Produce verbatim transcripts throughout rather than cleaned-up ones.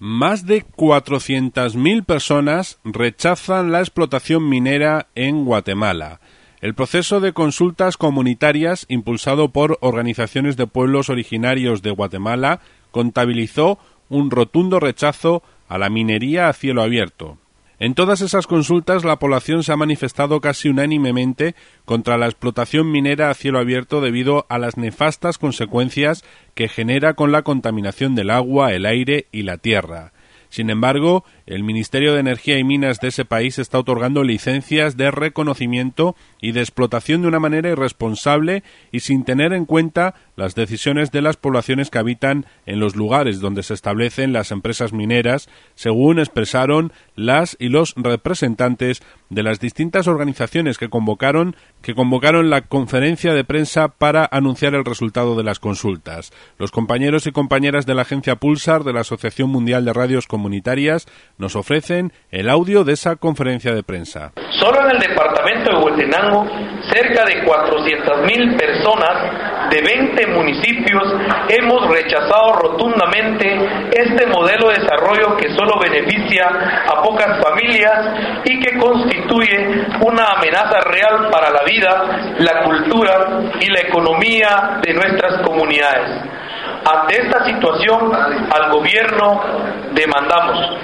Más de cuatrocientas mil personas rechazan la explotación minera en Guatemala. El proceso de consultas comunitarias, impulsado por organizaciones de pueblos originarios de Guatemala, contabilizó un rotundo rechazo a la minería a cielo abierto. En todas esas consultas, la población se ha manifestado casi unánimemente contra la explotación minera a cielo abierto debido a las nefastas consecuencias que genera con la contaminación del agua, el aire y la tierra. Sin embargo, el Ministerio de Energía y Minas de ese país está otorgando licencias de reconocimiento y de explotación de una manera irresponsable y sin tener en cuenta las decisiones de las poblaciones que habitan en los lugares donde se establecen las empresas mineras, según expresaron las y los representantes de las distintas organizaciones que convocaron que convocaron la conferencia de prensa para anunciar el resultado de las consultas. Los compañeros y compañeras de la agencia Pulsar de la Asociación Mundial de Radios Comunitarias nos ofrecen el audio de esa conferencia de prensa. Solo en el departamento de Huehuetenango, cerca de cuatrocientas mil personas de veinte municipios hemos rechazado rotundamente este modelo de desarrollo que solo beneficia a pocas familias y que constituye una amenaza real para la vida, la cultura y la economía de nuestras comunidades. Ante esta situación, al gobierno demandamos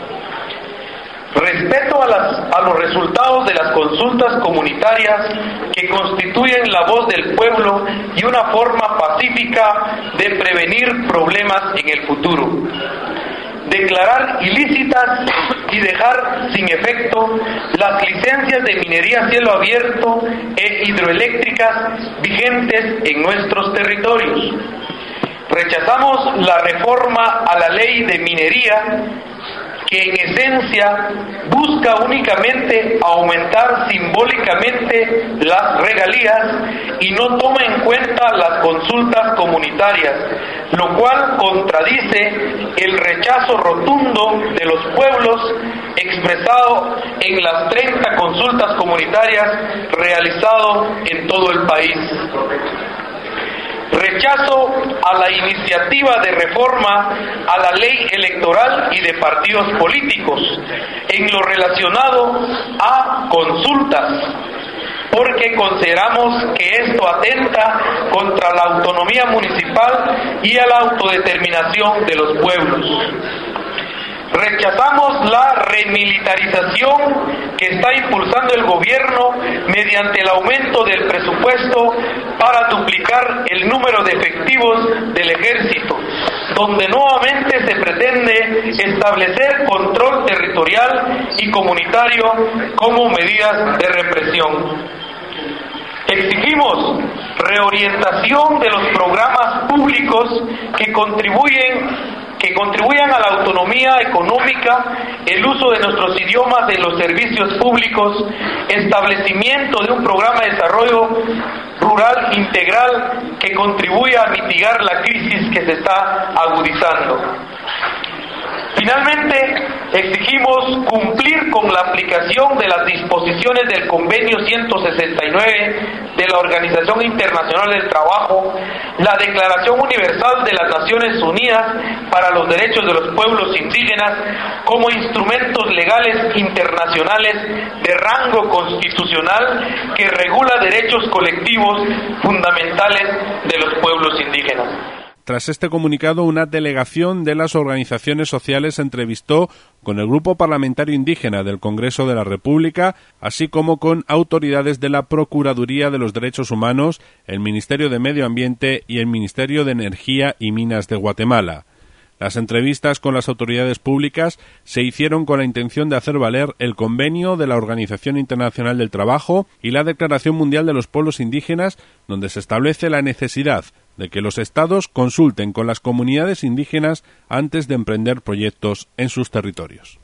respeto a, las, a los resultados de las consultas comunitarias que constituyen la voz del pueblo y una forma pacífica de prevenir problemas en el futuro. Declarar ilícitas y dejar sin efecto las licencias de minería a cielo abierto e hidroeléctricas vigentes en nuestros territorios. Rechazamos la reforma a la ley de minería que en esencia busca únicamente aumentar simbólicamente las regalías y no toma en cuenta las consultas comunitarias, lo cual contradice el rechazo rotundo de los pueblos expresado en las treinta consultas comunitarias realizado en todo el país. Rechazo a la iniciativa de reforma a la ley electoral y de partidos políticos en lo relacionado a consultas, porque consideramos que esto atenta contra la autonomía municipal y a la autodeterminación de los pueblos. Rechazamos la remilitarización que está impulsando el gobierno mediante el aumento del presupuesto para duplicar el número de efectivos del ejército, donde nuevamente se pretende establecer control territorial y comunitario como medidas de represión. Exigimos reorientación de los programas públicos que contribuyen que contribuyan a la autonomía económica, el uso de nuestros idiomas en los servicios públicos, establecimiento de un programa de desarrollo rural integral que contribuya a mitigar la crisis que se está agudizando. Finalmente, exigimos cumplir con la aplicación de las disposiciones del Convenio ciento sesenta y nueve de la Organización Internacional del Trabajo, la Declaración Universal de las Naciones Unidas para los Derechos de los Pueblos Indígenas como instrumentos legales internacionales de rango constitucional que regula derechos colectivos fundamentales de los pueblos indígenas. Tras este comunicado, una delegación de las organizaciones sociales se entrevistó con el Grupo Parlamentario Indígena del Congreso de la República, así como con autoridades de la Procuraduría de los Derechos Humanos, el Ministerio de Medio Ambiente y el Ministerio de Energía y Minas de Guatemala. Las entrevistas con las autoridades públicas se hicieron con la intención de hacer valer el convenio de la Organización Internacional del Trabajo y la Declaración Mundial de los Pueblos Indígenas, donde se establece la necesidad de que los estados consulten con las comunidades indígenas antes de emprender proyectos en sus territorios.